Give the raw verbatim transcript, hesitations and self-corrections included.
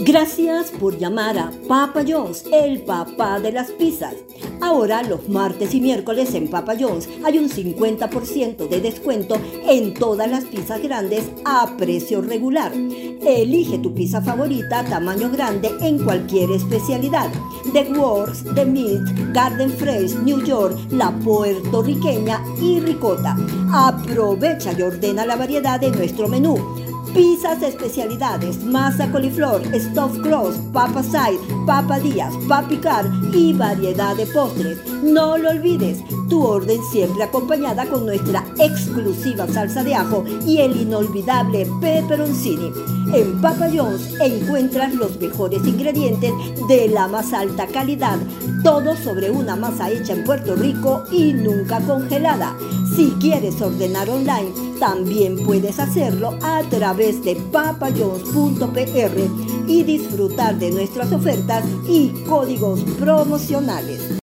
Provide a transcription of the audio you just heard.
Gracias por llamar a Papa John's, el papá de las pizzas. Ahora, los martes y miércoles en Papa John's hay un cincuenta por ciento de descuento en todas las pizzas grandes a precio regular. Elige tu pizza favorita tamaño grande en cualquier especialidad. The Works, The Meat, Garden Fresh, New York, la puertorriqueña y ricota. Aprovecha y ordena la variedad de nuestro menú. Pizzas especialidades, masa coliflor, stuffed crust, papa side, papa díaz, papicar y variedad de postres. No lo olvides, tu orden siempre acompañada con nuestra exclusiva salsa de ajo y el inolvidable pepperoncini. En Papa John's encuentras los mejores ingredientes de la más alta calidad, todo sobre una masa hecha en Puerto Rico y nunca congelada. Si quieres ordenar online, también puedes hacerlo a través de papa john's punto p r y disfrutar de nuestras ofertas y códigos promocionales.